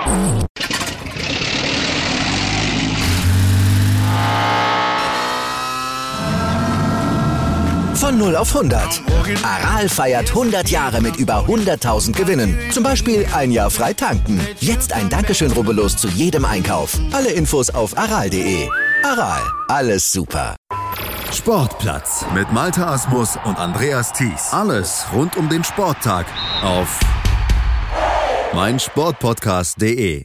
Von 0 auf 100. Aral feiert 100 Jahre mit über 100.000 Gewinnen. Zum Beispiel ein Jahr frei tanken. Jetzt ein Dankeschön, rubbellos zu jedem Einkauf. Alle Infos auf aral.de. Aral, alles super. Sportplatz mit Malte Asmus und Andreas Thies. Alles rund um den Sporttag auf meinsportpodcast.de.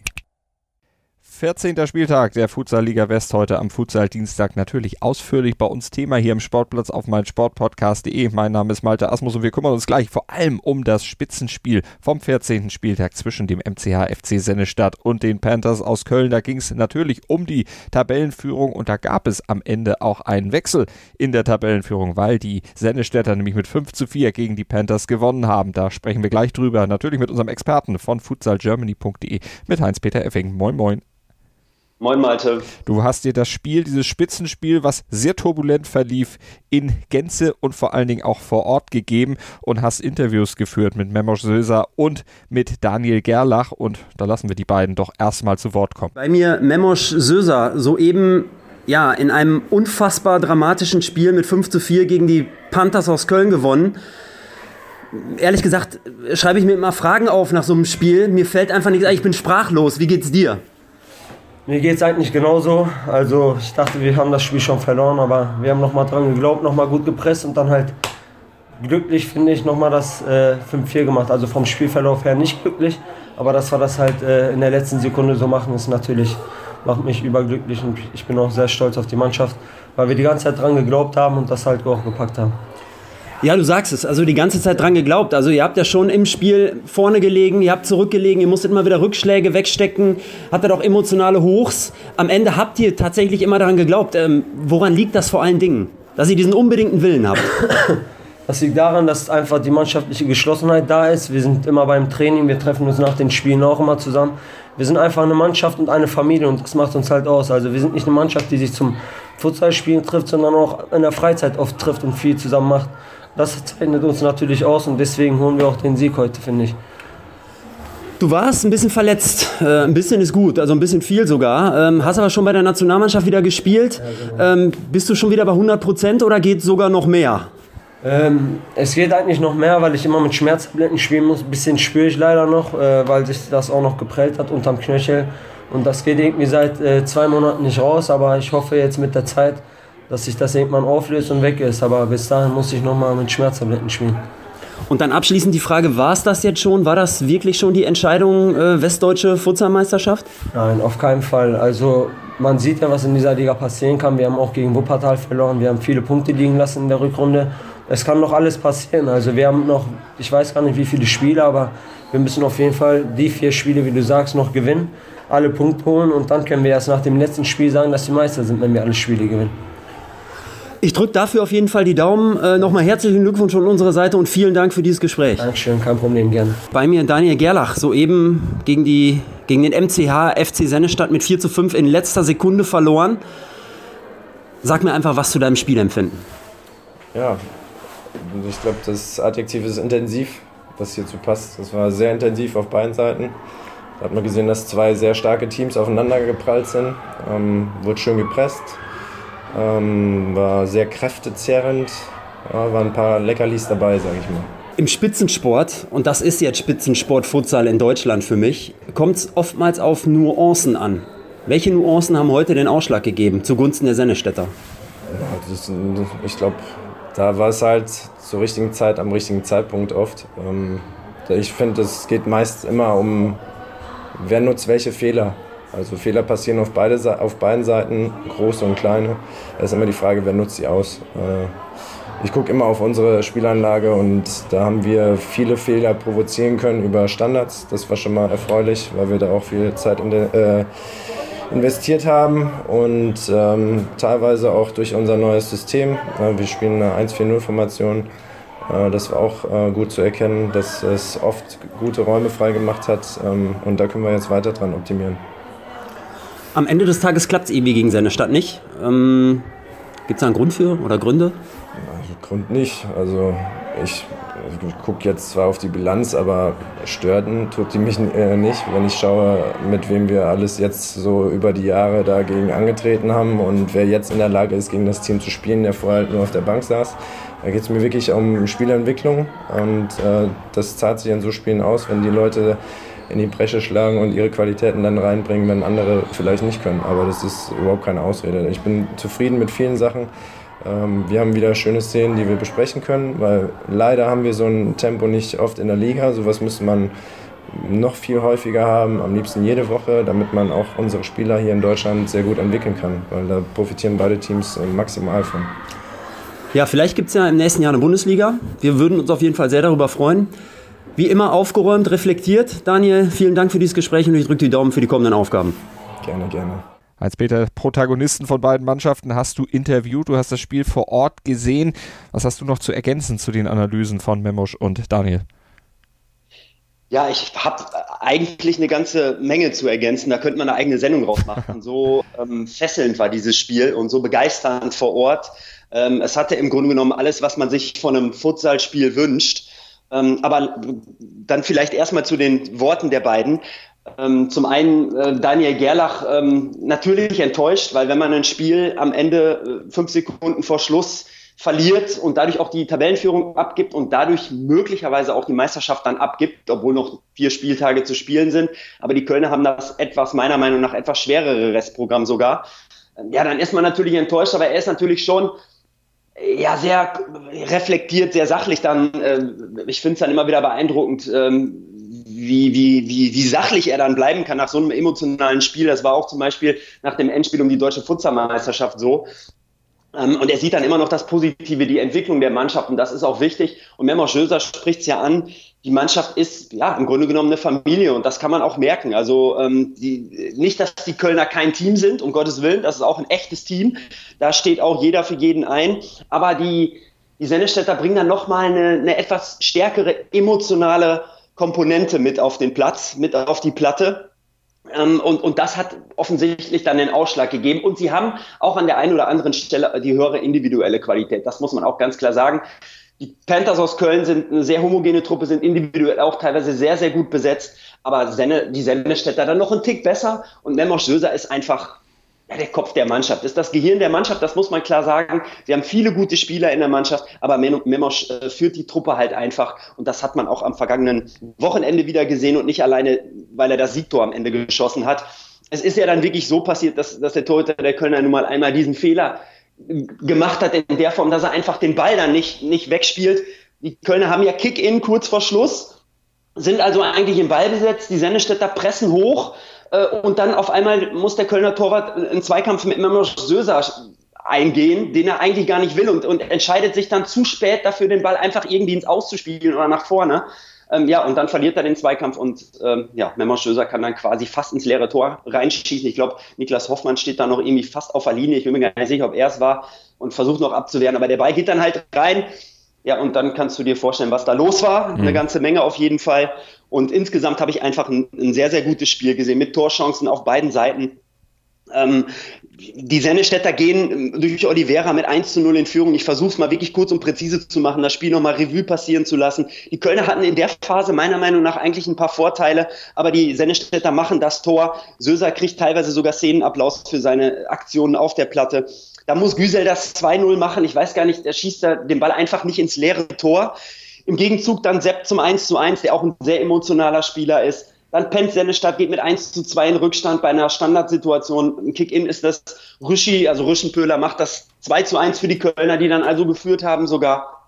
14. Spieltag der Futsal-Liga West heute am Futsal-Dienstag. Natürlich ausführlich bei uns Thema hier im Sportplatz auf meinsportpodcast.de. Mein Name ist Malte Asmus und wir kümmern uns gleich vor allem um das Spitzenspiel vom 14. Spieltag zwischen dem MCH FC Sennestadt und den Panthers aus Köln. Da ging es natürlich um die Tabellenführung und da gab es am Ende auch einen Wechsel in der Tabellenführung, weil die Sennestädter nämlich mit 5:4 gegen die Panthers gewonnen haben. Da sprechen wir gleich drüber. Natürlich mit unserem Experten von futsalgermany.de, mit Heinz-Peter Effing. Moin, moin. Moin Malte. Du hast dir das Spiel, dieses Spitzenspiel, was sehr turbulent verlief, in Gänze und vor allen Dingen auch vor Ort gegeben und hast Interviews geführt mit Memoš Sözer und mit Daniel Gerlach und da lassen wir die beiden doch erstmal zu Wort kommen. Bei mir Memoš Sözer, soeben in einem unfassbar dramatischen Spiel mit 5:4 gegen die Panthers aus Köln gewonnen. Ehrlich gesagt schreibe ich mir immer Fragen auf nach so einem Spiel. Mir fällt einfach nichts ein, ich bin sprachlos. Wie geht's dir? Mir geht es eigentlich genauso. Also ich dachte, wir haben das Spiel schon verloren, aber wir haben nochmal dran geglaubt, nochmal gut gepresst und dann halt glücklich, finde ich, nochmal das 5:4 gemacht. Also vom Spielverlauf her nicht glücklich, aber dass wir das halt in der letzten Sekunde so machen, ist natürlich, macht mich überglücklich und ich bin auch sehr stolz auf die Mannschaft, weil wir die ganze Zeit dran geglaubt haben und das halt auch gepackt haben. Ja, du sagst es, also die ganze Zeit dran geglaubt. Also ihr habt ja schon im Spiel vorne gelegen, ihr habt zurückgelegen, ihr musstet immer wieder Rückschläge wegstecken, hattet auch emotionale Hochs. Am Ende habt ihr tatsächlich immer daran geglaubt. Woran liegt das vor allen Dingen? Dass ihr diesen unbedingten Willen habt? Das liegt daran, dass einfach die mannschaftliche Geschlossenheit da ist. Wir sind immer beim Training, wir treffen uns nach den Spielen auch immer zusammen. Wir sind einfach eine Mannschaft und eine Familie und das macht uns halt aus. Also wir sind nicht eine Mannschaft, die sich zum Futsalspielen trifft, sondern auch in der Freizeit oft trifft und viel zusammen macht. Das zeichnet uns natürlich aus und deswegen holen wir auch den Sieg heute, finde ich. Du warst ein bisschen verletzt, ein bisschen ist gut, also ein bisschen viel sogar. Hast aber schon bei der Nationalmannschaft wieder gespielt. Ja, genau. Bist du schon wieder bei 100% oder geht sogar noch mehr? Es geht eigentlich noch mehr, weil ich immer mit Schmerztabletten spielen muss. Ein bisschen spüre ich leider noch, weil sich das auch noch geprellt hat unterm Knöchel. Und das geht irgendwie seit 2 Monaten nicht raus, aber ich hoffe jetzt mit der Zeit, dass sich das irgendwann auflöst und weg ist. Aber bis dahin muss ich nochmal mit Schmerztabletten spielen. Und dann abschließend die Frage, war es das jetzt schon? War das wirklich schon die Entscheidung Westdeutsche Futsalmeisterschaft? Nein, auf keinen Fall. Also man sieht ja, was in dieser Liga passieren kann. Wir haben auch gegen Wuppertal verloren. Wir haben viele Punkte liegen lassen in der Rückrunde. Es kann noch alles passieren. Also wir haben noch, ich weiß gar nicht wie viele Spiele, aber wir müssen auf jeden Fall die 4 Spiele, wie du sagst, noch gewinnen. Alle Punkte holen und dann können wir erst nach dem letzten Spiel sagen, dass die Meister sind, wenn wir alle Spiele gewinnen. Ich drücke dafür auf jeden Fall die Daumen. Nochmal herzlichen Glückwunsch von unserer Seite und vielen Dank für dieses Gespräch. Dankeschön, kein Problem, gerne. Bei mir Daniel Gerlach, soeben gegen den MCH FC Sennestadt mit 4:5 in letzter Sekunde verloren. Sag mir einfach was zu deinem Spielempfinden. Ja, ich glaube, das Adjektiv ist intensiv, was hierzu passt. Das war sehr intensiv auf beiden Seiten. Da hat man gesehen, dass 2 sehr starke Teams aufeinander geprallt sind. Wurde schön gepresst. War sehr kräftezerrend, waren ein paar Leckerlis dabei, sage ich mal. Im Spitzensport, und das ist jetzt Spitzensport Futsal in Deutschland für mich, kommt es oftmals auf Nuancen an. Welche Nuancen haben heute den Ausschlag gegeben zugunsten der Sennestädter? Ja, ich glaube, da war es halt zur richtigen Zeit, am richtigen Zeitpunkt oft. Ich finde, es geht meist immer um, wer nutzt welche Fehler. Also Fehler passieren auf beiden Seiten, große und kleine. Da ist immer die Frage, wer nutzt sie aus. Ich gucke immer auf unsere Spielanlage und da haben wir viele Fehler provozieren können über Standards. Das war schon mal erfreulich, weil wir da auch viel Zeit investiert haben und teilweise auch durch unser neues System. Wir spielen eine 1-4-0-Formation. Das war auch gut zu erkennen, dass es oft gute Räume freigemacht hat und da können wir jetzt weiter dran optimieren. Am Ende des Tages klappt es irgendwie gegen Sennestadt nicht. Gibt es da einen Grund für oder Gründe? Grund nicht. Also ich gucke jetzt zwar auf die Bilanz, aber stören tut die mich nicht, wenn ich schaue, mit wem wir alles jetzt so über die Jahre dagegen angetreten haben und wer jetzt in der Lage ist, gegen das Team zu spielen, der vorher halt nur auf der Bank saß. Da geht es mir wirklich um Spielentwicklung und das zahlt sich in so Spielen aus, wenn die Leute in die Bresche schlagen und ihre Qualitäten dann reinbringen, wenn andere vielleicht nicht können. Aber das ist überhaupt keine Ausrede. Ich bin zufrieden mit vielen Sachen. Wir haben wieder schöne Szenen, die wir besprechen können, weil leider haben wir so ein Tempo nicht oft in der Liga. Sowas müsste man noch viel häufiger haben, am liebsten jede Woche, damit man auch unsere Spieler hier in Deutschland sehr gut entwickeln kann, weil da profitieren beide Teams maximal von. Ja, vielleicht gibt es ja im nächsten Jahr eine Bundesliga. Wir würden uns auf jeden Fall sehr darüber freuen. Wie immer aufgeräumt, reflektiert. Daniel, vielen Dank für dieses Gespräch und ich drücke die Daumen für die kommenden Aufgaben. Gerne, gerne. Hans-Peter, Protagonisten von beiden Mannschaften hast du interviewt, du hast das Spiel vor Ort gesehen. Was hast du noch zu ergänzen zu den Analysen von Memosch und Daniel? Ja, ich habe eigentlich eine ganze Menge zu ergänzen. Da könnte man eine eigene Sendung draus machen. So fesselnd war dieses Spiel und so begeisternd vor Ort. Es hatte im Grunde genommen alles, was man sich von einem Futsalspiel wünscht. Aber dann vielleicht erstmal zu den Worten der beiden. Zum einen Daniel Gerlach natürlich enttäuscht, weil wenn man ein Spiel am Ende 5 Sekunden vor Schluss verliert und dadurch auch die Tabellenführung abgibt und dadurch möglicherweise auch die Meisterschaft dann abgibt, obwohl noch 4 Spieltage zu spielen sind. Aber die Kölner haben das meiner Meinung nach etwas schwerere Restprogramm sogar. Ja, dann ist man natürlich enttäuscht, aber er ist natürlich schon sehr reflektiert, sehr sachlich dann. Ich finde es dann immer wieder beeindruckend, wie sachlich er dann bleiben kann nach so einem emotionalen Spiel. Das war auch zum Beispiel nach dem Endspiel um die deutsche Futsal-Meisterschaft so. Und er sieht dann immer noch das Positive, die Entwicklung der Mannschaft und das ist auch wichtig. Und Memosch Söser spricht es ja an, die Mannschaft ist im Grunde genommen eine Familie und das kann man auch merken. Also nicht, dass die Kölner kein Team sind, um Gottes Willen, das ist auch ein echtes Team. Da steht auch jeder für jeden ein. Aber die Sennestädter bringen dann nochmal eine etwas stärkere emotionale Komponente mit auf den Platz, mit auf die Platte. Und das hat offensichtlich dann den Ausschlag gegeben. Und sie haben auch an der einen oder anderen Stelle die höhere individuelle Qualität. Das muss man auch ganz klar sagen. Die Panthers aus Köln sind eine sehr homogene Truppe, sind individuell auch teilweise sehr, sehr gut besetzt. Aber die Sennestädter dann noch einen Tick besser. Und Memosch Söser ist einfach der Kopf der Mannschaft, ist das Gehirn der Mannschaft, das muss man klar sagen. Wir haben viele gute Spieler in der Mannschaft, aber Memosch führt die Truppe halt einfach und das hat man auch am vergangenen Wochenende wieder gesehen und nicht alleine, weil er das Siegtor am Ende geschossen hat. Es ist ja dann wirklich so passiert, dass der Torhüter der Kölner nun mal einmal diesen Fehler gemacht hat in der Form, dass er einfach den Ball dann nicht wegspielt. Die Kölner haben ja Kick-In kurz vor Schluss, sind also eigentlich im Ballbesitz, die Sennestädter pressen hoch, und dann auf einmal muss der Kölner Torwart einen Zweikampf mit Memosch Söser eingehen, den er eigentlich gar nicht will und entscheidet sich dann zu spät dafür, den Ball einfach irgendwie ins Auszuspielen oder nach vorne. Und dann verliert er den Zweikampf und Memosch Söser kann dann quasi fast ins leere Tor reinschießen. Ich glaube, Niklas Hoffmann steht da noch irgendwie fast auf der Linie. Ich bin mir gar nicht sicher, ob er es war und versucht noch abzuwehren, aber der Ball geht dann halt rein. Ja, und dann kannst du dir vorstellen, was da los war. Eine ganze Menge auf jeden Fall. Und insgesamt habe ich einfach ein sehr, sehr gutes Spiel gesehen mit Torchancen auf beiden Seiten. Die Sennestädter gehen durch Oliveira mit 1:0 in Führung. Ich versuche es mal wirklich kurz und präzise zu machen, das Spiel nochmal Revue passieren zu lassen. Die Kölner hatten in der Phase meiner Meinung nach eigentlich ein paar Vorteile, aber die Sennestädter machen das Tor. Söser kriegt teilweise sogar Szenenapplaus für seine Aktionen auf der Platte. Da muss Güsel das 2:0 machen. Ich weiß gar nicht, er schießt da den Ball einfach nicht ins leere Tor. Im Gegenzug dann Sepp zum 1:1, der auch ein sehr emotionaler Spieler ist. Dann pennt Sennestadt, geht mit 1:2 in Rückstand bei einer Standardsituation. Ein Kick-In ist das. Rüschenpöhler macht das 2:1 für die Kölner, die dann also geführt haben sogar.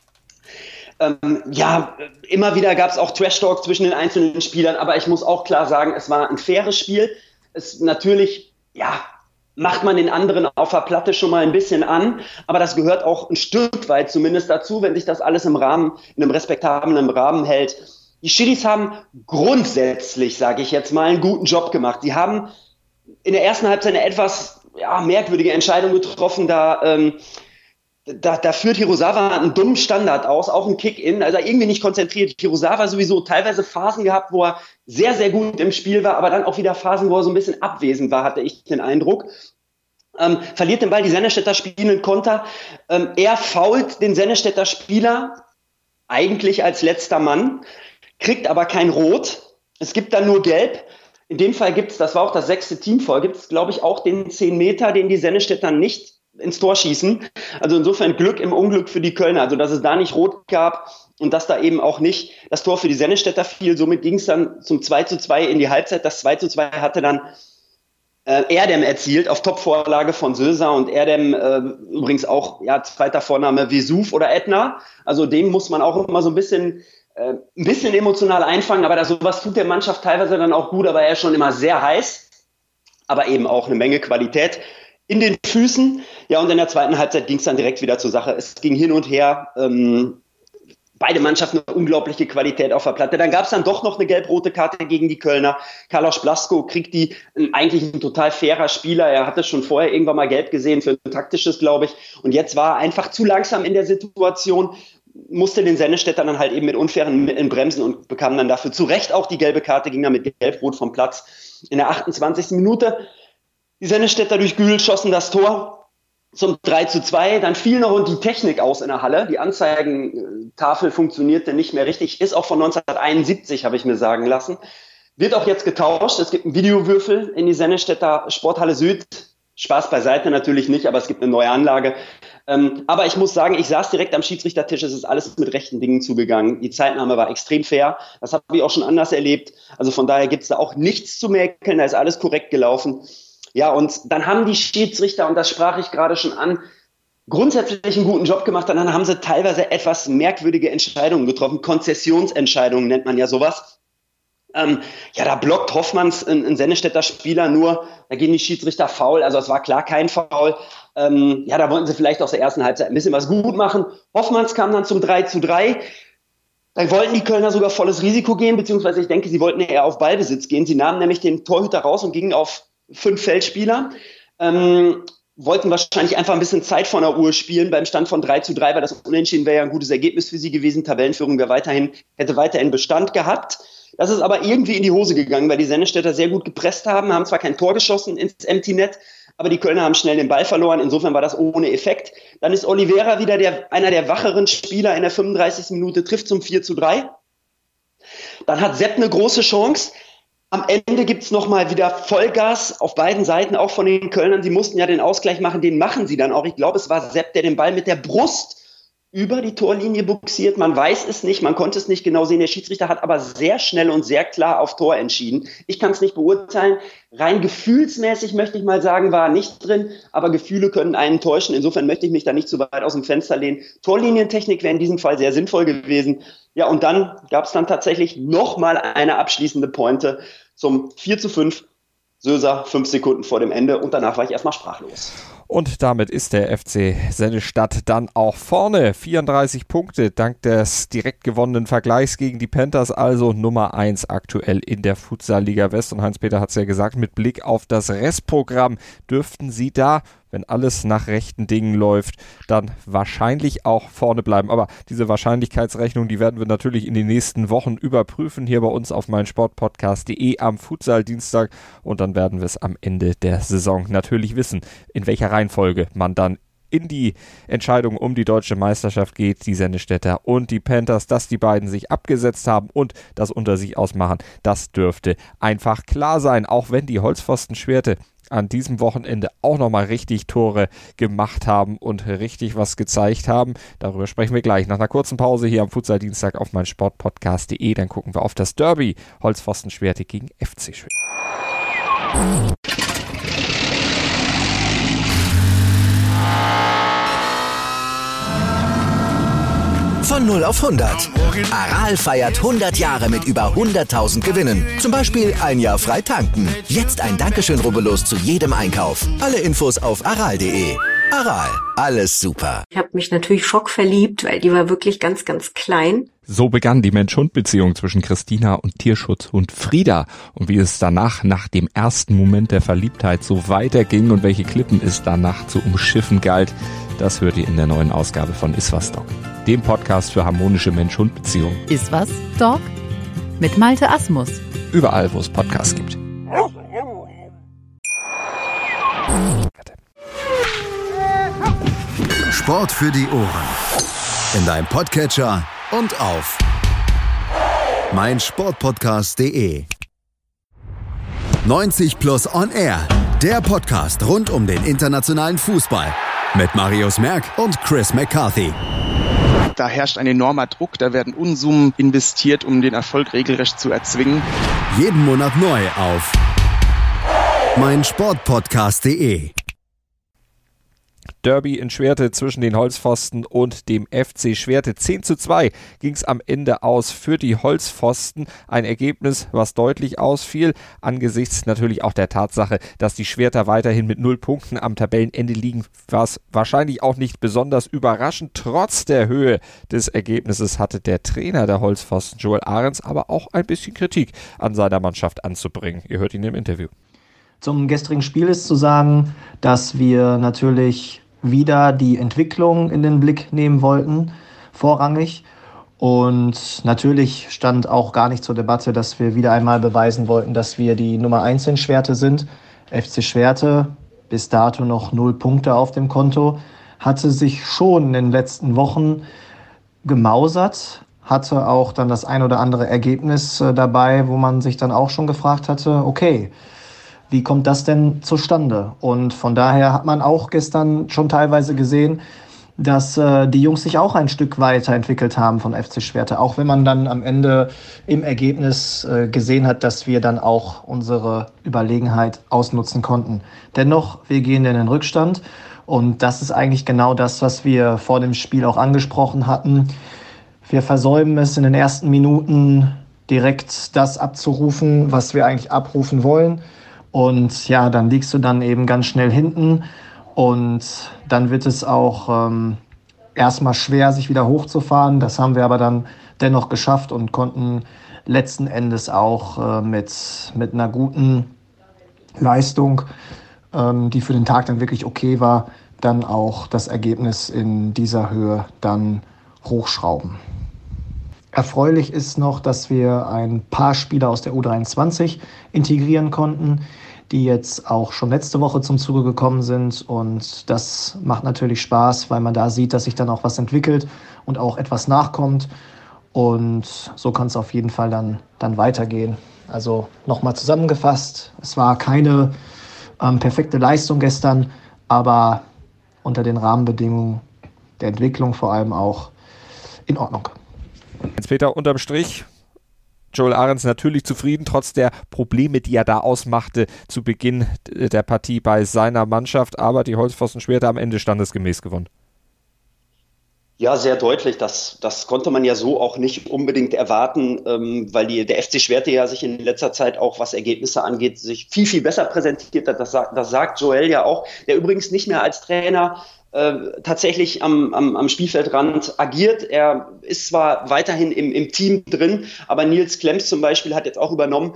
Immer wieder gab es auch Trash-Talk zwischen den einzelnen Spielern, aber ich muss auch klar sagen, es war ein faires Spiel. Es natürlich, macht man den anderen auf der Platte schon mal ein bisschen an, aber das gehört auch ein Stück weit zumindest dazu, wenn sich das alles in einem respektablen Rahmen hält. Die Schiris haben grundsätzlich, sage ich jetzt mal, einen guten Job gemacht. Sie haben in der ersten Halbzeit eine etwas merkwürdige Entscheidung getroffen, da führt Hirosawa einen dummen Standard aus, auch ein Kick-In, also irgendwie nicht konzentriert. Hirosawa sowieso teilweise Phasen gehabt, wo er sehr, sehr gut im Spiel war, aber dann auch wieder Phasen, wo er so ein bisschen abwesend war, hatte ich den Eindruck. Verliert den Ball, die Sennestädter spielen einen Konter. Er foult den Sennestädter Spieler eigentlich als letzter Mann, kriegt aber kein Rot. Es gibt dann nur Gelb. In dem Fall gibt es, das war auch das 6. Teamfoul, gibt es, glaube ich, auch den 10 Meter, den die Sennestädter nicht ins Tor schießen. Also insofern Glück im Unglück für die Kölner. Also dass es da nicht Rot gab und dass da eben auch nicht das Tor für die Sennestädter fiel. Somit ging es dann zum 2:2 in die Halbzeit. Das 2:2 hatte dann Erdem erzielt auf Topvorlage von Söser und Erdem übrigens auch, ja, zweiter Vorname Vesuv oder Edna. Also den muss man auch immer so ein bisschen emotional einfangen, aber sowas tut der Mannschaft teilweise dann auch gut, aber er ist schon immer sehr heiß, aber eben auch eine Menge Qualität in den Füßen. Ja, und in der zweiten Halbzeit ging es dann direkt wieder zur Sache. Es ging hin und her. Beide Mannschaften eine unglaubliche Qualität auf der Platte. Dann gab es dann doch noch eine gelb-rote Karte gegen die Kölner. Carlos Blasco kriegt die, eigentlich ein total fairer Spieler. Er hatte schon vorher irgendwann mal gelb gesehen für ein taktisches, glaube ich. Und jetzt war er einfach zu langsam in der Situation, musste den Sennestädter dann halt eben mit unfairen Mitteln bremsen und bekam dann dafür zu Recht auch die gelbe Karte, ging dann mit gelb-rot vom Platz. In der 28. Minute die Sennestädter durch Gühl schossen das Tor zum 3:2, dann fiel noch die Technik aus in der Halle. Die Anzeigentafel funktionierte nicht mehr richtig, ist auch von 1971, habe ich mir sagen lassen. Wird auch jetzt getauscht, es gibt einen Videowürfel in die Sennestädter Sporthalle Süd. Spaß beiseite natürlich nicht, aber es gibt eine neue Anlage. Aber ich muss sagen, ich saß direkt am Schiedsrichtertisch, es ist alles mit rechten Dingen zugegangen. Die Zeitnahme war extrem fair, das habe ich auch schon anders erlebt. Also von daher gibt es da auch nichts zu mäkeln, da ist alles korrekt gelaufen. Ja, und dann haben die Schiedsrichter, und das sprach ich gerade schon an, grundsätzlich einen guten Job gemacht. Und dann haben sie teilweise etwas merkwürdige Entscheidungen getroffen. Konzessionsentscheidungen nennt man ja sowas. Da blockt Hoffmanns ein Sennestädter Spieler nur, da gehen die Schiedsrichter faul. Also es war klar kein Foul. Da wollten sie vielleicht aus der ersten Halbzeit ein bisschen was gut machen. Hoffmanns kam dann zum 3:3. Dann wollten die Kölner sogar volles Risiko gehen, beziehungsweise ich denke, sie wollten eher auf Ballbesitz gehen. Sie nahmen nämlich den Torhüter raus und gingen auf 5 Feldspieler, wollten wahrscheinlich einfach ein bisschen Zeit von der Uhr spielen beim Stand von 3:3, weil das Unentschieden wäre ja ein gutes Ergebnis für sie gewesen. Tabellenführung hätte weiterhin Bestand gehabt. Das ist aber irgendwie in die Hose gegangen, weil die Sennestädter sehr gut gepresst haben zwar kein Tor geschossen ins Empty Net, aber die Kölner haben schnell den Ball verloren. Insofern war das ohne Effekt. Dann ist Oliveira wieder einer der wacheren Spieler in der 35. Minute, trifft zum 4:3. Dann hat Sepp eine große Chance. Am Ende gibt's nochmal wieder Vollgas auf beiden Seiten, auch von den Kölnern. Sie mussten ja den Ausgleich machen, den machen sie dann auch. Ich glaube, es war Sepp, der den Ball mit der Brust über die Torlinie buxiert. Man weiß es nicht, man konnte es nicht genau sehen. Der Schiedsrichter hat aber sehr schnell und sehr klar auf Tor entschieden. Ich kann es nicht beurteilen. Rein gefühlsmäßig möchte ich mal sagen, war nicht drin, aber Gefühle können einen täuschen. Insofern möchte ich mich da nicht zu weit aus dem Fenster lehnen. Torlinientechnik wäre in diesem Fall sehr sinnvoll gewesen. Ja, und dann gab es dann tatsächlich nochmal eine abschließende Pointe zum 4:5. Söser 5 Sekunden vor dem Ende und danach war ich erstmal sprachlos. Und damit ist der FC Sennestadt dann auch vorne. 34 Punkte dank des direkt gewonnenen Vergleichs gegen die Panthers, also Nummer 1 aktuell in der Futsal-Liga West. Und Heinz-Peter hat es ja gesagt, mit Blick auf das Restprogramm dürften sie da, wenn alles nach rechten Dingen läuft, dann wahrscheinlich auch vorne bleiben. Aber diese Wahrscheinlichkeitsrechnung, die werden wir natürlich in den nächsten Wochen überprüfen, hier bei uns auf meinsportpodcast.de am Futsal-Dienstag. Und dann werden wir es am Ende der Saison natürlich wissen, in welcher Reihenfolge man dann in die Entscheidung um die deutsche Meisterschaft geht. Die Sennestädter und die Panthers, dass die beiden sich abgesetzt haben und das unter sich ausmachen, das dürfte einfach klar sein. Auch wenn die Holzpfostenschwerte an diesem Wochenende auch nochmal richtig Tore gemacht haben und richtig was gezeigt haben. Darüber sprechen wir gleich nach einer kurzen Pause hier am Futsal-Dienstag auf meinsportpodcast.de. Dann gucken wir auf das Derby Holzpfostenschwerte gegen FC Schwerte. Von 0 auf 100. Aral feiert 100 Jahre mit über 100.000 Gewinnen. Zum Beispiel ein Jahr frei tanken. Jetzt ein Dankeschön, rubbellos zu jedem Einkauf. Alle Infos auf aral.de. Aral, alles super. Ich habe mich natürlich schockverliebt, weil die war wirklich ganz, ganz klein. So begann die Mensch-Hund-Beziehung zwischen Christina und Tierschutzhund Frieda. Und wie es danach, nach dem ersten Moment der Verliebtheit, so weiterging und welche Klippen es danach zu umschiffen galt, das hört ihr in der neuen Ausgabe von Iswas Dog, dem Podcast für harmonische Mensch-Hund-Beziehungen. Iswas Dog mit Malte Asmus. Überall, wo es Podcasts gibt. Sport für die Ohren. In deinem Podcatcher und auf meinsportpodcast.de. 90 Plus On Air, der Podcast rund um den internationalen Fußball mit Marius Merck und Chris McCarthy. Da herrscht ein enormer Druck, da werden Unsummen investiert, um den Erfolg regelrecht zu erzwingen. Jeden Monat neu auf meinsportpodcast.de. Derby in Schwerte zwischen den Holzpfosten und dem FC Schwerte. 10:2 ging es am Ende aus für die Holzpfosten. Ein Ergebnis, was deutlich ausfiel, angesichts natürlich auch der Tatsache, dass die Schwerter weiterhin mit 0 Punkten am Tabellenende liegen, was wahrscheinlich auch nicht besonders überraschend. Trotz der Höhe des Ergebnisses hatte der Trainer der Holzpfosten, Joel Ahrens, aber auch ein bisschen Kritik an seiner Mannschaft anzubringen. Ihr hört ihn im Interview. Zum gestrigen Spiel ist zu sagen, dass wir natürlich wieder die Entwicklung in den Blick nehmen wollten, vorrangig. Und natürlich stand auch gar nicht zur Debatte, dass wir wieder einmal beweisen wollten, dass wir die Nummer 1 in Schwerte sind. FC Schwerte, bis dato noch 0 Punkte auf dem Konto, hatte sich schon in den letzten Wochen gemausert, hatte auch dann das ein oder andere Ergebnis dabei, wo man sich dann auch schon gefragt hatte, okay, wie kommt das denn zustande? Und von daher hat man auch gestern schon teilweise gesehen, dass die Jungs sich auch ein Stück weiterentwickelt haben von FC Schwerte. Auch wenn man dann am Ende im Ergebnis gesehen hat, dass wir dann auch unsere Überlegenheit ausnutzen konnten. Dennoch, wir gehen in den Rückstand. Und das ist eigentlich genau das, was wir vor dem Spiel auch angesprochen hatten. Wir versäumen es in den ersten Minuten direkt das abzurufen, was wir eigentlich abrufen wollen. Und ja, dann liegst du dann eben ganz schnell hinten und dann wird es auch erstmal schwer, sich wieder hochzufahren. Das haben wir aber dann dennoch geschafft und konnten letzten Endes auch mit einer guten Leistung, die für den Tag dann wirklich okay war, dann auch das Ergebnis in dieser Höhe dann hochschrauben. Erfreulich ist noch, dass wir ein paar Spieler aus der U23 integrieren konnten, die jetzt auch schon letzte Woche zum Zuge gekommen sind. Und das macht natürlich Spaß, weil man da sieht, dass sich dann auch was entwickelt und auch etwas nachkommt. Und so kann es auf jeden Fall dann weitergehen. Also nochmal zusammengefasst, es war keine perfekte Leistung gestern, aber unter den Rahmenbedingungen der Entwicklung vor allem auch in Ordnung. Hans-Peter, unterm Strich, Joel Ahrens natürlich zufrieden, trotz der Probleme, die er da ausmachte zu Beginn der Partie bei seiner Mannschaft, aber die Holzpfosten Schwerte am Ende standesgemäß gewonnen. Ja, sehr deutlich. Das konnte man ja so auch nicht unbedingt erwarten, weil der FC Schwerte ja sich in letzter Zeit auch, was Ergebnisse angeht, sich viel, viel besser präsentiert hat. Das sagt Joel ja auch, der übrigens nicht mehr als Trainer tatsächlich am Spielfeldrand agiert. Er ist zwar weiterhin im Team drin, aber Nils Klemms zum Beispiel hat jetzt auch übernommen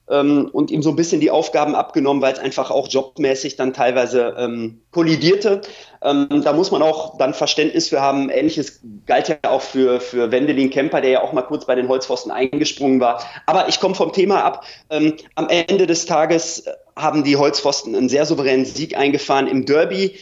und ihm so ein bisschen die Aufgaben abgenommen, weil es einfach auch jobmäßig dann teilweise kollidierte. Da muss man auch dann Verständnis für haben. Ähnliches galt ja auch für Wendelin Kemper, der ja auch mal kurz bei den Holzpfosten eingesprungen war. Aber ich komme vom Thema ab. Am Ende des Tages haben die Holzpfosten einen sehr souveränen Sieg eingefahren im Derby.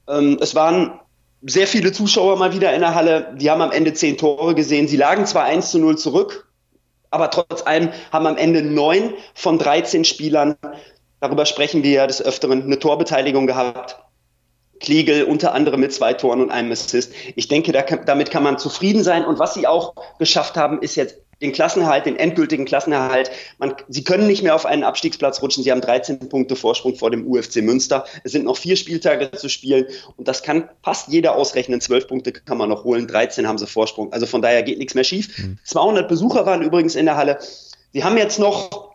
Es waren sehr viele Zuschauer mal wieder in der Halle. Die haben am Ende 10 Tore gesehen. Sie lagen zwar 1:0 zurück, aber trotz allem haben am Ende 9 von 13 Spielern, darüber sprechen wir ja des Öfteren, eine Torbeteiligung gehabt. Kliegel unter anderem mit 2 Toren und einem Assist. Ich denke, damit kann man zufrieden sein. Und was sie auch geschafft haben, ist jetzt den Klassenerhalt, den endgültigen Klassenerhalt. Sie können nicht mehr auf einen Abstiegsplatz rutschen. Sie haben 13 Punkte Vorsprung vor dem UFC Münster. Es sind noch 4 Spieltage zu spielen und das kann fast jeder ausrechnen. 12 Punkte kann man noch holen, 13 haben sie Vorsprung. Also von daher geht nichts mehr schief. 200 Besucher waren übrigens in der Halle. Sie haben jetzt noch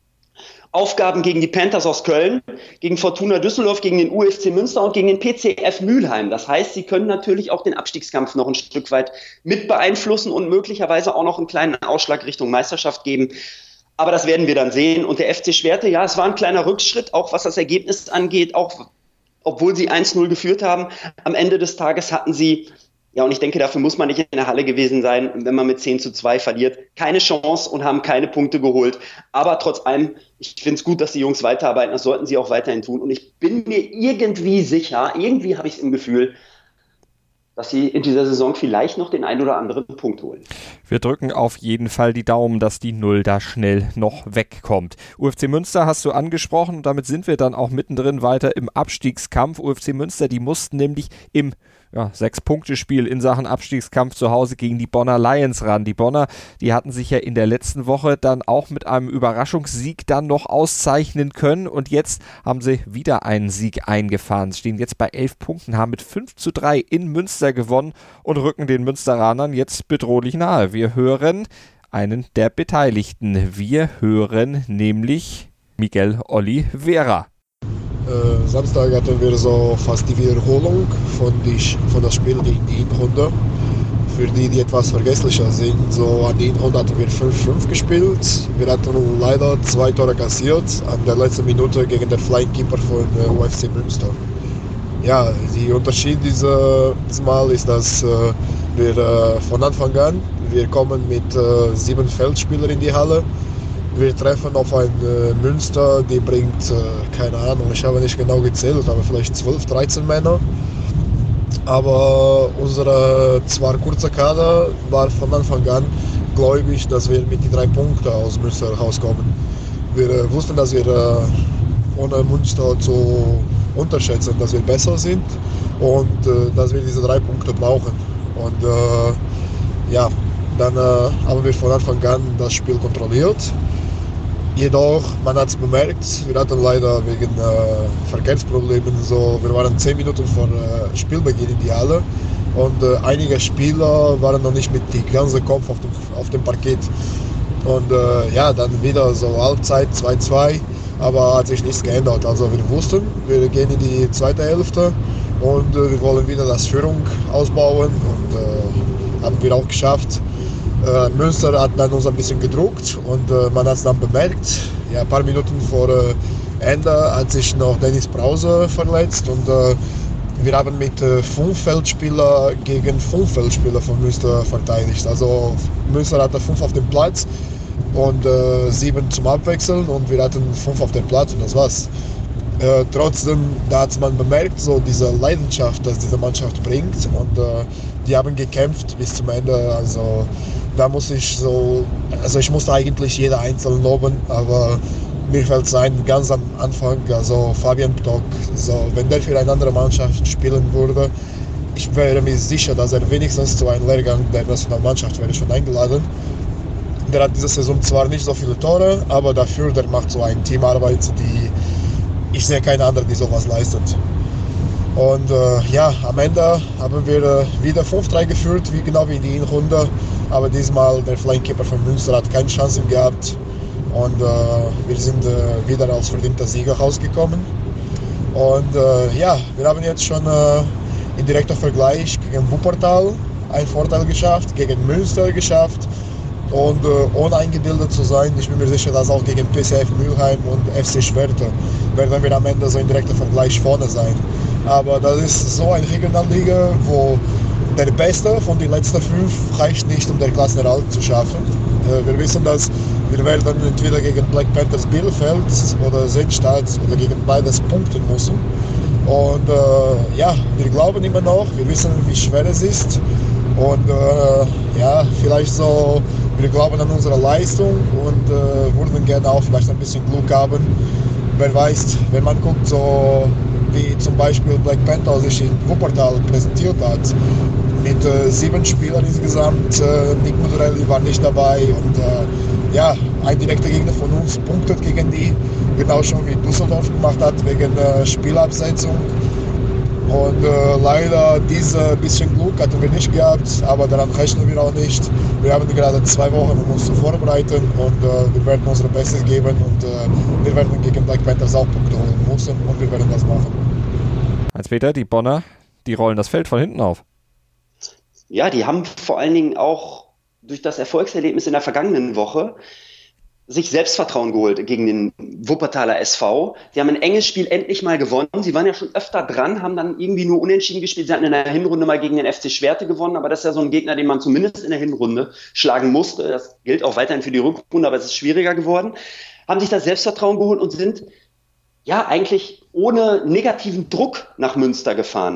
Aufgaben gegen die Panthers aus Köln, gegen Fortuna Düsseldorf, gegen den UFC Münster und gegen den PCF Mülheim. Das heißt, sie können natürlich auch den Abstiegskampf noch ein Stück weit mit beeinflussen und möglicherweise auch noch einen kleinen Ausschlag Richtung Meisterschaft geben. Aber das werden wir dann sehen. Und der FC Schwerte, ja, es war ein kleiner Rückschritt, auch was das Ergebnis angeht, auch obwohl sie 1:0 geführt haben. Am Ende des Tages hatten sie, ja, und ich denke, dafür muss man nicht in der Halle gewesen sein, wenn man mit 10:2 verliert. Keine Chance und haben keine Punkte geholt. Aber trotz allem, ich finde es gut, dass die Jungs weiterarbeiten. Das sollten sie auch weiterhin tun. Und ich bin mir irgendwie sicher, irgendwie habe ich es im Gefühl, dass sie in dieser Saison vielleicht noch den ein oder anderen Punkt holen. Wir drücken auf jeden Fall die Daumen, dass die 0 da schnell noch wegkommt. UFC Münster hast du angesprochen und damit sind wir dann auch mittendrin weiter im Abstiegskampf. UFC Münster, die mussten nämlich im 6-Punkte-Spiel in Sachen Abstiegskampf zu Hause gegen die Bonner Lions ran. Die Bonner, die hatten sich ja in der letzten Woche dann auch mit einem Überraschungssieg dann noch auszeichnen können und jetzt haben sie wieder einen Sieg eingefahren. Sie stehen jetzt bei 11 Punkten, haben mit 5:3 in Münster gewonnen und rücken den Münsteranern jetzt bedrohlich nahe. Wir hören einen der Beteiligten. Wir hören nämlich Miguel Oliveira. Samstag hatten wir so fast die Wiederholung von das Spiel gegen die Hinrunde. Für die etwas vergesslicher sind, so an die Hinrunde hatten wir 5-5 gespielt. Wir hatten leider 2 Tore kassiert an der letzten Minute gegen den Flying Keeper von UFC Münster. Ja, der Unterschied dieses Mal ist, dass wir von Anfang an, wir kommen mit 7 Feldspielern in die Halle. Wir treffen auf ein Münster, die bringt, keine Ahnung, ich habe nicht genau gezählt, aber vielleicht 12, 13 Männer. Aber unser zwar kurzer Kader war von Anfang an gläubig, dass wir mit den 3 Punkten aus Münster rauskommen. Wir wussten, dass wir ohne Münster zu unterschätzen, dass wir besser sind und dass wir diese 3 Punkte brauchen. Und dann haben wir von Anfang an das Spiel kontrolliert. Jedoch, man hat es bemerkt, wir hatten leider wegen Verkehrsproblemen wir waren 10 Minuten vor Spielbeginn in die Halle und einige Spieler waren noch nicht mit dem ganzen Kopf auf dem Parkett. Und dann wieder so Halbzeit 2-2, aber hat sich nichts geändert. Also wir wussten, wir gehen in die zweite Hälfte und wir wollen wieder das Führung ausbauen und haben wir auch geschafft. Münster hat dann uns ein bisschen gedruckt und man hat es dann bemerkt. Ja, ein paar Minuten vor Ende hat sich noch Dennis Brause verletzt und wir haben mit 5 Feldspieler gegen 5 Feldspieler von Münster verteidigt. Also Münster hatte 5 auf dem Platz und 7 zum Abwechseln und wir hatten 5 auf dem Platz und das war's. Trotzdem, da hat man bemerkt, so diese Leidenschaft, dass diese Mannschaft bringt und die haben gekämpft bis zum Ende. Also da muss ich ich musste eigentlich jeder einzeln loben, aber mir fällt es ein, ganz am Anfang, also Fabian Ptock, wenn der für eine andere Mannschaft spielen würde, ich wäre mir sicher, dass er wenigstens zu einem Lehrgang der Nationalmannschaft wäre schon eingeladen. Der hat diese Saison zwar nicht so viele Tore, aber dafür, der macht so eine Teamarbeit, die ich sehe keine andere, die sowas leistet. Und am Ende haben wir wieder 5-3 geführt, genau wie in die Hinrunde. Aber diesmal der Flying Keeper von Münster hat keine Chance gehabt. Und wir sind wieder als verdienter Sieger rausgekommen. Und wir haben jetzt schon im direkten Vergleich gegen Wuppertal einen Vorteil geschafft, gegen Münster geschafft. Und ohne eingebildet zu sein, ich bin mir sicher, dass auch gegen PSV Mülheim und FC Schwerte werden wir am Ende so in direkter Vergleich vorne sein. Aber das ist so eine Regionalliga, wo der Beste von den letzten 5 reicht nicht, um den Klassenerhalt zu schaffen. Wir wissen, dass wir werden entweder gegen Black Panthers Bielefeld oder Seenstadt oder gegen beides punkten müssen. Und wir glauben immer noch, wir wissen, wie schwer es ist. Und vielleicht wir glauben an unsere Leistung und würden gerne auch vielleicht ein bisschen Glück haben. Wer weiß, wenn man guckt, so wie zum Beispiel Black Panther sich in Wuppertal präsentiert hat, mit 7 Spielern insgesamt, Nick Mudarelli war nicht dabei und ein direkter Gegner von uns punktet gegen die, genau schon wie Düsseldorf gemacht hat, wegen Spielabsetzung. Und leider dieses bisschen Glück hatten wir nicht gehabt, aber daran rechnen wir auch nicht. Wir haben gerade 2 Wochen, um uns zu vorbereiten und wir werden unser Bestes geben und wir werden gegen Black Panthers auch Punkte holen müssen und wir werden das machen. Hans-Peter, die Bonner, die rollen das Feld von hinten auf. Ja, die haben vor allen Dingen auch durch das Erfolgserlebnis in der vergangenen Woche sich Selbstvertrauen geholt gegen den Wuppertaler SV. Sie haben ein enges Spiel endlich mal gewonnen. Sie waren ja schon öfter dran, haben dann irgendwie nur unentschieden gespielt. Sie hatten in der Hinrunde mal gegen den FC Schwerte gewonnen, aber das ist ja so ein Gegner, den man zumindest in der Hinrunde schlagen musste. Das gilt auch weiterhin für die Rückrunde, aber es ist schwieriger geworden. Haben sich das Selbstvertrauen geholt und sind ja eigentlich ohne negativen Druck nach Münster gefahren.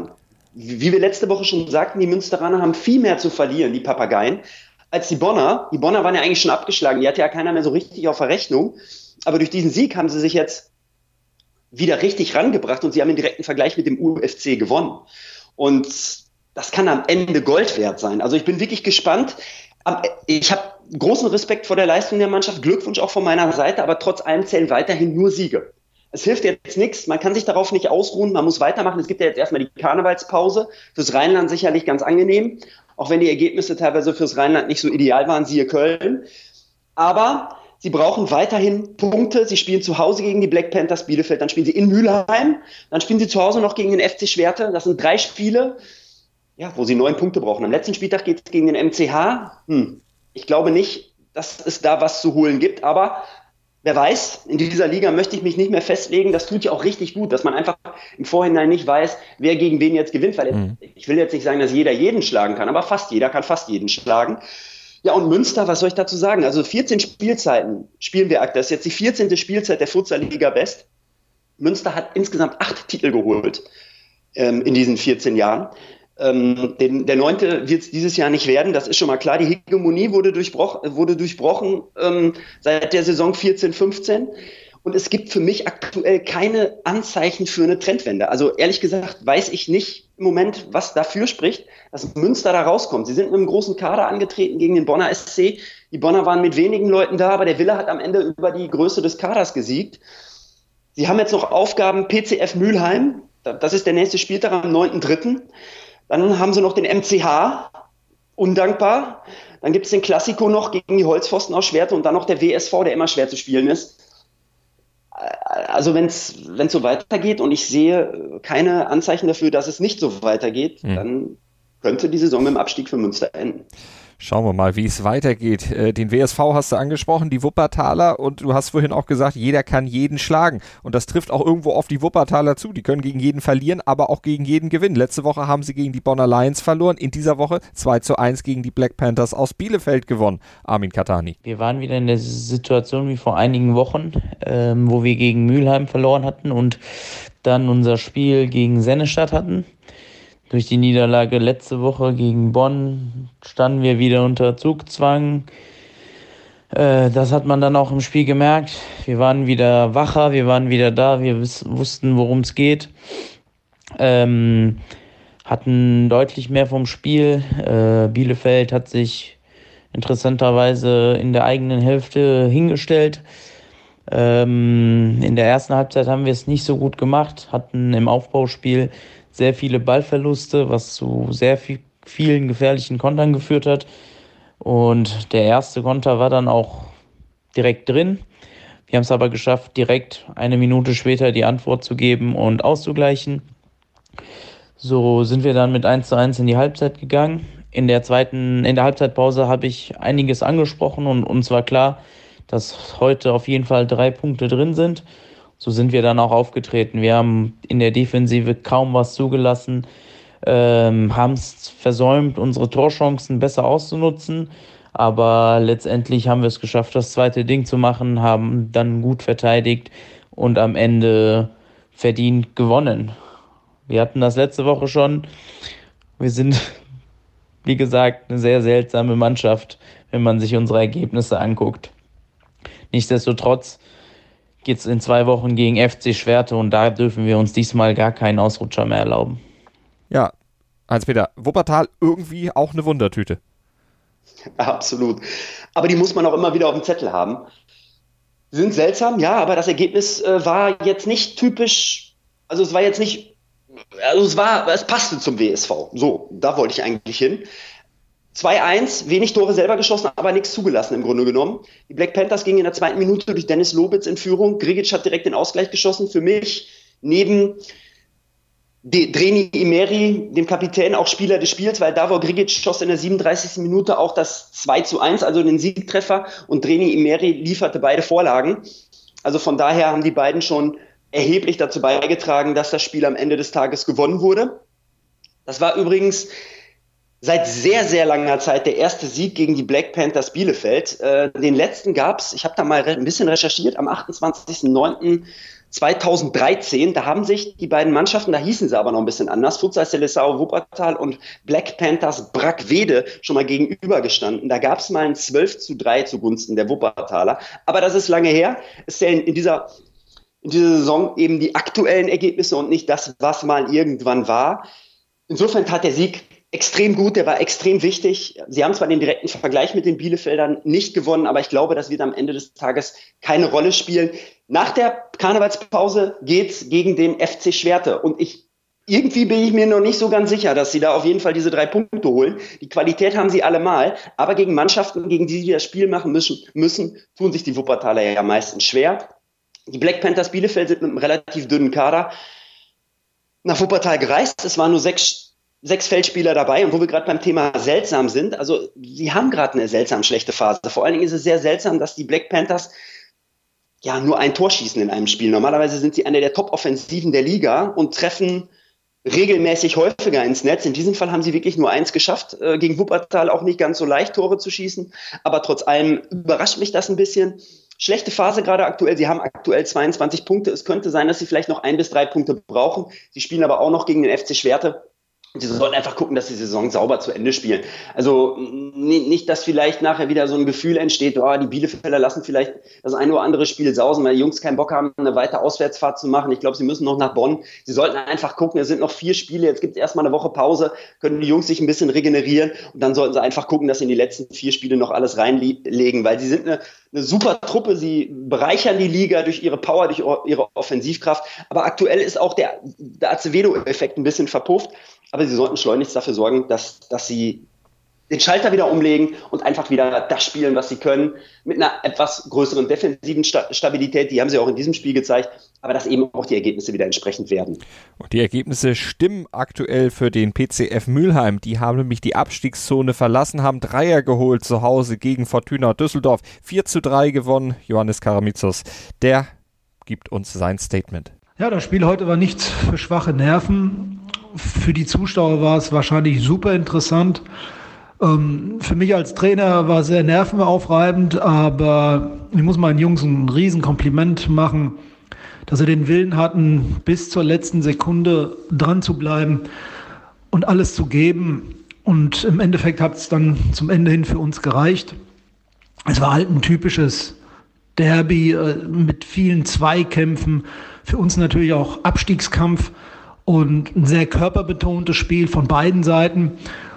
wie wir letzte Woche schon sagten, die Münsteraner haben viel mehr zu verlieren, die Papageien, als die Bonner. Die Bonner waren ja eigentlich schon abgeschlagen, die hatte ja keiner mehr so richtig auf der Rechnung. Aber durch diesen Sieg haben sie sich jetzt wieder richtig rangebracht und sie haben den direkten Vergleich mit dem UFC gewonnen. Und das kann am Ende Gold wert sein. Also ich bin wirklich gespannt. Ich habe großen Respekt vor der Leistung der Mannschaft, Glückwunsch auch von meiner Seite, aber trotz allem zählen weiterhin nur Siege. Es hilft jetzt nichts, man kann sich darauf nicht ausruhen, man muss weitermachen. Es gibt ja jetzt erstmal die Karnevalspause, fürs Rheinland sicherlich ganz angenehm, auch wenn die Ergebnisse teilweise fürs Rheinland nicht so ideal waren, siehe Köln. Aber sie brauchen weiterhin Punkte, sie spielen zu Hause gegen die Black Panthers Bielefeld, dann spielen sie in Mülheim, dann spielen sie zu Hause noch gegen den FC Schwerte, das sind 3 Spiele, ja, wo sie 9 Punkte brauchen. Am letzten Spieltag geht es gegen den MCH, ich glaube nicht, dass es da was zu holen gibt, aber wer weiß, in dieser Liga möchte ich mich nicht mehr festlegen. Das tut ja auch richtig gut, dass man einfach im Vorhinein nicht weiß, wer gegen wen jetzt gewinnt. Weil ich will jetzt nicht sagen, dass jeder jeden schlagen kann, aber fast jeder kann fast jeden schlagen. Ja, und Münster, was soll ich dazu sagen? Also 14 Spielzeiten spielen wir. Das ist jetzt die 14. Spielzeit der Futsal-Liga West. Münster hat insgesamt 8 Titel geholt in diesen 14 Jahren. Der 9. wird es dieses Jahr nicht werden, das ist schon mal klar. Die Hegemonie wurde durchbrochen seit der Saison 14/15 und es gibt für mich aktuell keine Anzeichen für eine Trendwende. Also ehrlich gesagt weiß ich nicht im Moment, was dafür spricht, dass Münster da rauskommt. Sie sind mit einem großen Kader angetreten gegen den Bonner SC. Die Bonner waren mit wenigen Leuten da, aber der Wille hat am Ende über die Größe des Kaders gesiegt. Sie haben jetzt noch Aufgaben PCF Mülheim, das ist der nächste Spieltag am 9.3. Dann haben sie noch den MCH, undankbar. Dann gibt es den Klassiko noch gegen die Holzpfosten aus Schwerte und dann noch der WSV, der immer schwer zu spielen ist. Also wenn es so weitergeht und ich sehe keine Anzeichen dafür, dass es nicht so weitergeht, dann könnte die Saison mit dem Abstieg für Münster enden. Schauen wir mal, wie es weitergeht. Den WSV hast du angesprochen, die Wuppertaler, und du hast vorhin auch gesagt, jeder kann jeden schlagen. Und das trifft auch irgendwo auf die Wuppertaler zu. Die können gegen jeden verlieren, aber auch gegen jeden gewinnen. Letzte Woche haben sie gegen die Bonner Lions verloren. In dieser Woche 2:1 gegen die Black Panthers aus Bielefeld gewonnen. Armin Katani. Wir waren wieder in der Situation wie vor einigen Wochen, wo wir gegen Mülheim verloren hatten und dann unser Spiel gegen Sennestadt hatten. Durch die Niederlage letzte Woche gegen Bonn standen wir wieder unter Zugzwang. Das hat man dann auch im Spiel gemerkt. Wir waren wieder wacher, wir waren wieder da, wir wussten, worum es geht. Hatten deutlich mehr vom Spiel. Bielefeld hat sich interessanterweise in der eigenen Hälfte hingestellt. In der ersten Halbzeit haben wir es nicht so gut gemacht, hatten im Aufbauspiel sehr viele Ballverluste, was zu sehr vielen gefährlichen Kontern geführt hat. Und der erste Konter war dann auch direkt drin. Wir haben es aber geschafft, direkt 1 Minute später die Antwort zu geben und auszugleichen. So sind wir dann mit 1:1 in die Halbzeit gegangen. In der Halbzeitpause habe ich einiges angesprochen und uns war klar, dass heute auf jeden Fall 3 Punkte drin sind. So sind wir dann auch aufgetreten. Wir haben in der Defensive kaum was zugelassen, haben es versäumt, unsere Torchancen besser auszunutzen. Aber letztendlich haben wir es geschafft, das zweite Ding zu machen, haben dann gut verteidigt und am Ende verdient gewonnen. Wir hatten das letzte Woche schon. Wir sind, wie gesagt, eine sehr seltsame Mannschaft, wenn man sich unsere Ergebnisse anguckt. Nichtsdestotrotz geht es in 2 Wochen gegen FC Schwerte und da dürfen wir uns diesmal gar keinen Ausrutscher mehr erlauben. Ja, Heinz-Peter, Wuppertal irgendwie auch eine Wundertüte. Absolut. Aber die muss man auch immer wieder auf dem Zettel haben. Sie sind seltsam, ja, aber das Ergebnis war jetzt nicht typisch, es passte zum WSV. So, da wollte ich eigentlich hin. 2:1, wenig Tore selber geschossen, aber nichts zugelassen im Grunde genommen. Die Black Panthers gingen in der 2. Minute durch Dennis Lobitz in Führung. Grigic hat direkt den Ausgleich geschossen. Für mich neben Dreni Imeri, dem Kapitän, auch Spieler des Spiels, weil Davor Grigic schoss in der 37. Minute auch das 2:1, also den Siegtreffer, und Dreni Imeri lieferte beide Vorlagen. Also von daher haben die beiden schon erheblich dazu beigetragen, dass das Spiel am Ende des Tages gewonnen wurde. Das war übrigens seit sehr, sehr langer Zeit der erste Sieg gegen die Black Panthers Bielefeld. Den letzten gab's, ich habe da mal ein bisschen recherchiert, am 28.09. 2013, da haben sich die beiden Mannschaften, da hießen sie aber noch ein bisschen anders, Futsal Seleção Wuppertal und Black Panthers Brackwede schon mal gegenübergestanden. Da gab es mal ein 12:3 zugunsten der Wuppertaler. Aber das ist lange her. Es zählen in dieser Saison eben die aktuellen Ergebnisse und nicht das, was mal irgendwann war. Insofern tat der Sieg extrem gut, der war extrem wichtig. Sie haben zwar den direkten Vergleich mit den Bielefeldern nicht gewonnen, aber ich glaube, das wird am Ende des Tages keine Rolle spielen. Nach der Karnevalspause geht's gegen den FC Schwerte und irgendwie bin ich mir noch nicht so ganz sicher, dass sie da auf jeden Fall diese 3 Punkte holen. Die Qualität haben sie allemal, aber gegen Mannschaften, gegen die sie das Spiel machen müssen, tun sich die Wuppertaler ja meistens schwer. Die Black Panthers Bielefeld sind mit einem relativ dünnen Kader nach Wuppertal gereist. Es waren nur 6 Feldspieler dabei und wo wir gerade beim Thema seltsam sind, also sie haben gerade eine seltsam schlechte Phase. Vor allen Dingen ist es sehr seltsam, dass die Black Panthers ja nur ein Tor schießen in einem Spiel. Normalerweise sind sie eine der Top-Offensiven der Liga und treffen regelmäßig häufiger ins Netz. In diesem Fall haben sie wirklich nur 1 geschafft. Gegen Wuppertal auch nicht ganz so leicht, Tore zu schießen. Aber trotz allem überrascht mich das ein bisschen. Schlechte Phase gerade aktuell. Sie haben aktuell 22 Punkte. Es könnte sein, dass sie vielleicht noch 1 bis 3 Punkte brauchen. Sie spielen aber auch noch gegen den FC Schwerte. Sie sollten einfach gucken, dass die Saison sauber zu Ende spielen. Also nicht, dass vielleicht nachher wieder so ein Gefühl entsteht, die Bielefelder lassen vielleicht das eine oder andere Spiel sausen, weil die Jungs keinen Bock haben, eine weite Auswärtsfahrt zu machen. Ich glaube, sie müssen noch nach Bonn. Sie sollten einfach gucken, es sind noch 4 Spiele, jetzt gibt es erstmal eine Woche Pause, können die Jungs sich ein bisschen regenerieren und dann sollten sie einfach gucken, dass sie in die letzten 4 Spiele noch alles reinlegen, weil sie sind eine super Truppe, sie bereichern die Liga durch ihre Power, durch ihre Offensivkraft, aber aktuell ist auch der Acevedo-Effekt ein bisschen verpufft. Aber sie sollten schleunigst dafür sorgen, dass sie den Schalter wieder umlegen und einfach wieder das spielen, was sie können, mit einer etwas größeren defensiven Stabilität. Die haben sie auch in diesem Spiel gezeigt, aber dass eben auch die Ergebnisse wieder entsprechend werden. Und die Ergebnisse stimmen aktuell für den PCF Mülheim. Die haben nämlich die Abstiegszone verlassen, haben Dreier geholt zu Hause gegen Fortuna Düsseldorf. 4:3 gewonnen. Johannes Karamitsos, der gibt uns sein Statement. Ja, das Spiel heute war nichts für schwache Nerven. Für die Zuschauer war es wahrscheinlich super interessant. Für mich als Trainer war es sehr nervenaufreibend, aber ich muss meinen Jungs ein Riesenkompliment machen, dass sie den Willen hatten, bis zur letzten Sekunde dran zu bleiben und alles zu geben. Und im Endeffekt hat es dann zum Ende hin für uns gereicht. Es war halt ein typisches Derby mit vielen Zweikämpfen, für uns natürlich auch Abstiegskampf. Und ein sehr körperbetontes Spiel von beiden Seiten.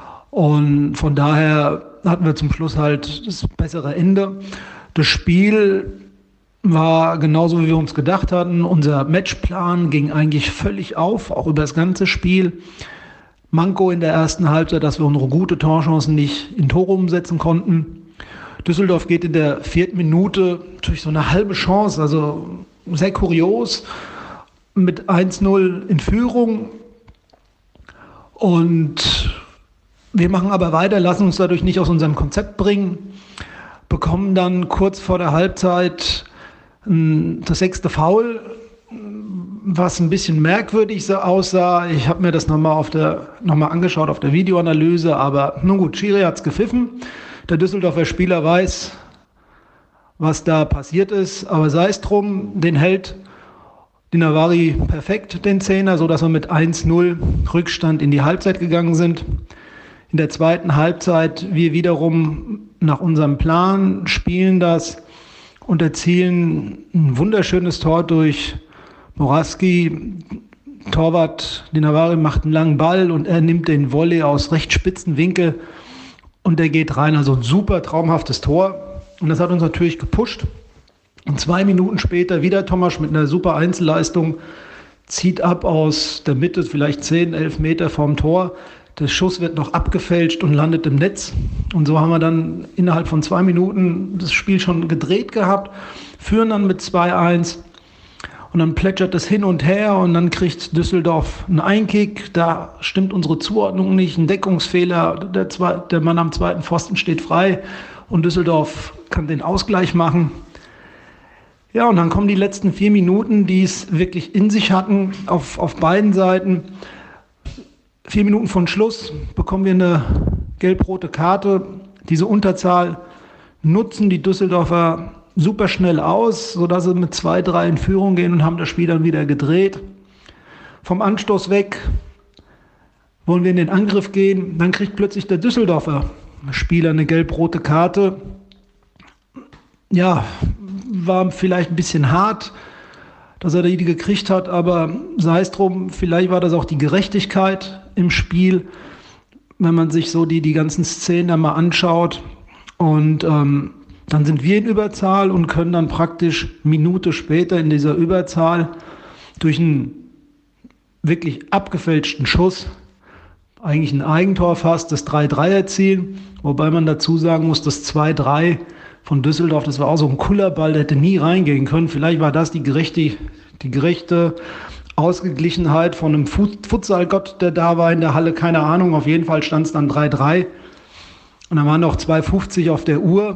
Und von daher hatten wir zum Schluss halt das bessere Ende. Das Spiel war genauso, wie wir uns gedacht hatten. Unser Matchplan ging eigentlich völlig auf, auch über das ganze Spiel. Manko in der ersten Halbzeit, dass wir unsere gute Torchancen nicht in Tore umsetzen konnten. Düsseldorf geht in der 4. Minute durch so eine halbe Chance, also sehr kurios, mit 1:0 in Führung und wir machen aber weiter, lassen uns dadurch nicht aus unserem Konzept bringen, bekommen dann kurz vor der Halbzeit das 6. Foul, was ein bisschen merkwürdig aussah. Ich habe mir das nochmal angeschaut auf der Videoanalyse, aber nun gut, Schiri hat's gepfiffen. Der Düsseldorfer Spieler weiß, was da passiert ist, aber sei es drum, den hält Dinavari perfekt, den Zehner, sodass wir mit 1:0 Rückstand in die Halbzeit gegangen sind. In der zweiten Halbzeit wir wiederum nach unserem Plan spielen das und erzielen ein wunderschönes Tor durch Morawski. Torwart Dinavari macht einen langen Ball und er nimmt den Volley aus recht spitzen Winkel und der geht rein. Also ein super traumhaftes Tor und das hat uns natürlich gepusht. Und 2 Minuten später wieder Tomasch mit einer super Einzelleistung, zieht ab aus der Mitte, vielleicht 10, 11 Meter vom Tor. Der Schuss wird noch abgefälscht und landet im Netz. Und so haben wir dann innerhalb von 2 Minuten das Spiel schon gedreht gehabt, führen dann mit 2:1. Und dann plätschert es hin und her und dann kriegt Düsseldorf einen Einkick. Da stimmt unsere Zuordnung nicht, ein Deckungsfehler. Der Mann am zweiten Pfosten steht frei und Düsseldorf kann den Ausgleich machen. Ja, und dann kommen die letzten 4 Minuten, die es wirklich in sich hatten, auf beiden Seiten. 4 Minuten von Schluss bekommen wir eine gelb-rote Karte. Diese Unterzahl nutzen die Düsseldorfer super schnell aus, sodass sie mit 2-3 in Führung gehen und haben das Spiel dann wieder gedreht. Vom Anstoß weg wollen wir in den Angriff gehen, dann kriegt plötzlich der Düsseldorfer Spieler eine gelb-rote Karte. Ja, war vielleicht ein bisschen hart, dass er die gekriegt hat, aber sei es drum, vielleicht war das auch die Gerechtigkeit im Spiel, wenn man sich so die ganzen Szenen da mal anschaut. Und dann sind wir in Überzahl und können dann praktisch Minute später in dieser Überzahl durch einen wirklich abgefälschten Schuss, eigentlich ein Eigentor fast, das 3-3 erzielen. Wobei man dazu sagen muss, das 2-3 von Düsseldorf, das war auch so ein Kullerball, der hätte nie reingehen können. Vielleicht war das die gerechte Ausgeglichenheit von einem Futsalgott, der da war in der Halle, keine Ahnung. Auf jeden Fall stand es dann 3-3. Und dann waren noch 2,50 auf der Uhr.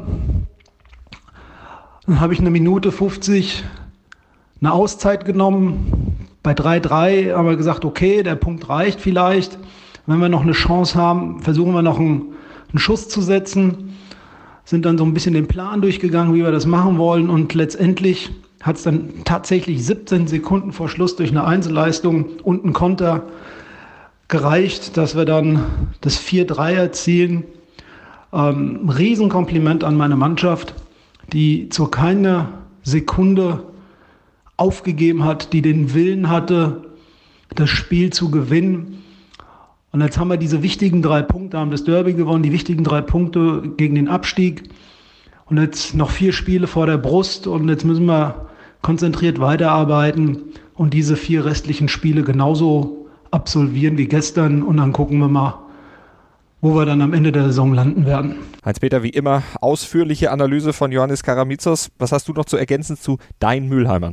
Dann habe ich eine Minute 50 eine Auszeit genommen. Bei 3-3 haben wir gesagt, okay, der Punkt reicht vielleicht. Wenn wir noch eine Chance haben, versuchen wir noch einen Schuss zu setzen. Sind dann so ein bisschen den Plan durchgegangen, wie wir das machen wollen. Und letztendlich hat es dann tatsächlich 17 Sekunden vor Schluss durch eine Einzelleistung und einen Konter gereicht, dass wir dann das 4-3 erzielen. Riesenkompliment an meine Mannschaft, die zu keiner Sekunde aufgegeben hat, die den Willen hatte, das Spiel zu gewinnen. Und jetzt haben wir diese wichtigen 3 Punkte, haben das Derby gewonnen, die wichtigen 3 Punkte gegen den Abstieg. Und jetzt noch 4 Spiele vor der Brust und jetzt müssen wir konzentriert weiterarbeiten und diese 4 restlichen Spiele genauso absolvieren wie gestern. Und dann gucken wir mal, wo wir dann am Ende der Saison landen werden. Heinz-Peter, wie immer, ausführliche Analyse von Ioannis Karamitsos. Was hast du noch zu ergänzen zu deinen Mülheimern?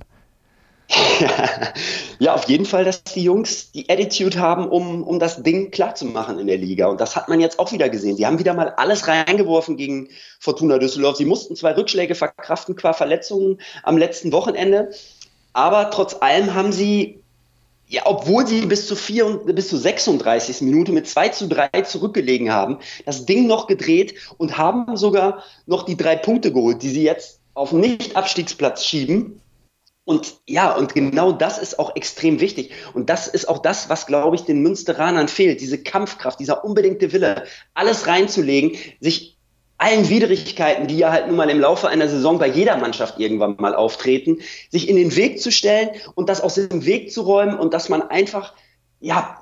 Ja, auf jeden Fall, dass die Jungs die Attitude haben, um das Ding klar zu machen in der Liga. Und das hat man jetzt auch wieder gesehen. Sie haben wieder mal alles reingeworfen gegen Fortuna Düsseldorf. Sie mussten 2 Rückschläge verkraften qua Verletzungen am letzten Wochenende. Aber trotz allem haben sie, ja, obwohl sie bis zur 36. Minute mit 2-3 zurückgelegen haben, das Ding noch gedreht und haben sogar noch die 3 Punkte geholt, die sie jetzt auf den Nicht-Abstiegsplatz schieben. Und ja, und genau das ist auch extrem wichtig. Und das ist auch das, was, glaube ich, den Münsteranern fehlt. Diese Kampfkraft, dieser unbedingte Wille, alles reinzulegen, sich allen Widrigkeiten, die ja halt nun mal im Laufe einer Saison bei jeder Mannschaft irgendwann mal auftreten, sich in den Weg zu stellen und das aus dem Weg zu räumen und dass man einfach, ja,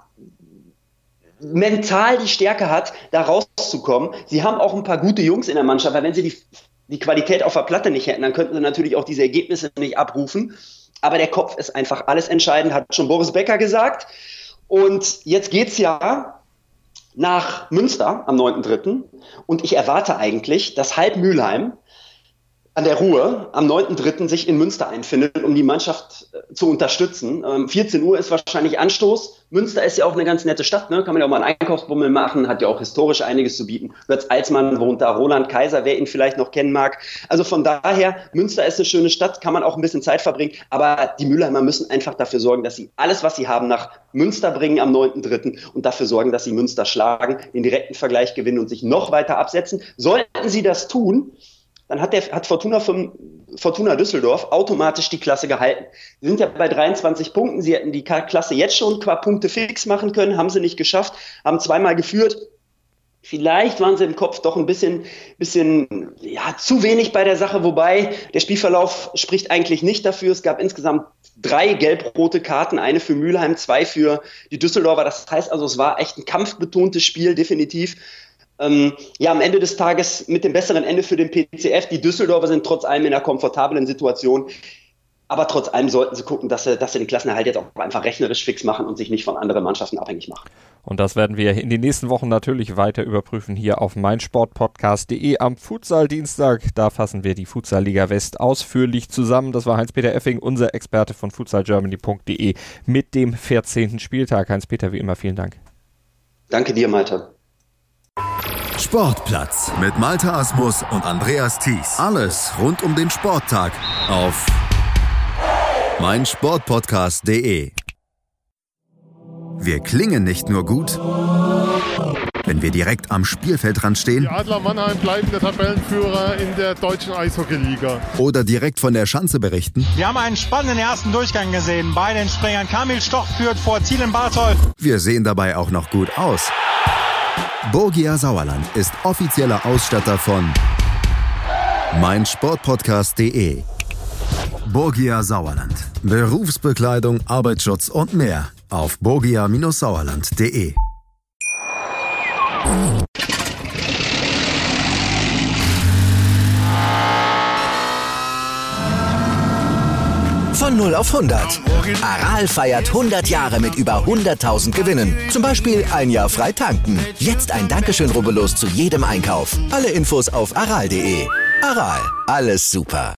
mental die Stärke hat, da rauszukommen. Sie haben auch ein paar gute Jungs in der Mannschaft, weil wenn sie die Qualität auf der Platte nicht hätten, dann könnten sie natürlich auch diese Ergebnisse nicht abrufen. Aber der Kopf ist einfach alles entscheidend, hat schon Boris Becker gesagt. Und jetzt geht's ja nach Münster am 9.3. Und ich erwarte eigentlich, dass halb Mülheim an der Ruhr am 9.3. sich in Münster einfindet, um die Mannschaft zu unterstützen. 14 Uhr ist wahrscheinlich Anstoß. Münster ist ja auch eine ganz nette Stadt, ne? Kann man ja auch mal einen Einkaufsbummel machen, hat ja auch historisch einiges zu bieten. Götz Alsmann wohnt da, Roland Kaiser, wer ihn vielleicht noch kennen mag. Also von daher, Münster ist eine schöne Stadt, kann man auch ein bisschen Zeit verbringen. Aber die Mülheimer müssen einfach dafür sorgen, dass sie alles, was sie haben, nach Münster bringen am 9.3. und dafür sorgen, dass sie Münster schlagen, den direkten Vergleich gewinnen und sich noch weiter absetzen. Sollten sie das tun, dann hat Fortuna Düsseldorf automatisch die Klasse gehalten. Sie sind ja bei 23 Punkten. Sie hätten die Klasse jetzt schon qua Punkte fix machen können, haben sie nicht geschafft, haben 2-mal geführt. Vielleicht waren sie im Kopf doch ein bisschen ja, zu wenig bei der Sache, wobei der Spielverlauf spricht eigentlich nicht dafür. Es gab insgesamt 3 gelb-rote Karten, eine für Mülheim, 2 für die Düsseldorfer. Das heißt also, es war echt ein kampfbetontes Spiel, definitiv. Ja, am Ende des Tages mit dem besseren Ende für den PCF. Die Düsseldorfer sind trotz allem in einer komfortablen Situation. Aber trotz allem sollten sie gucken, dass sie den Klassenerhalt jetzt auch einfach rechnerisch fix machen und sich nicht von anderen Mannschaften abhängig machen. Und das werden wir in den nächsten Wochen natürlich weiter überprüfen hier auf meinsportpodcast.de am Futsal-Dienstag. Da fassen wir die Futsal-Liga West ausführlich zusammen. Das war Heinz-Peter Effing, unser Experte von futsalgermany.de mit dem 14. Spieltag. Heinz-Peter, wie immer, vielen Dank. Danke dir, Malte. Sportplatz mit Malte Asmus und Andreas Thies. Alles rund um den Sporttag auf meinsportpodcast.de. Wir klingen nicht nur gut, wenn wir direkt am Spielfeldrand stehen. Die Adler Mannheim bleiben der Tabellenführer in der deutschen Eishockeyliga. Oder direkt von der Schanze berichten. Wir haben einen spannenden ersten Durchgang gesehen. Bei den Springern Kamil Stoch führt vor Thielen Bartol. Wir sehen dabei auch noch gut aus. Borgia Sauerland ist offizieller Ausstatter von meinsportpodcast.de. Borgia Sauerland. Berufsbekleidung, Arbeitsschutz und mehr auf borgia-sauerland.de. Von 0 auf 100. Aral feiert 100 Jahre mit über 100.000 Gewinnen. Zum Beispiel ein Jahr frei tanken. Jetzt ein Dankeschön, rubbellos zu jedem Einkauf. Alle Infos auf aral.de. Aral, alles super.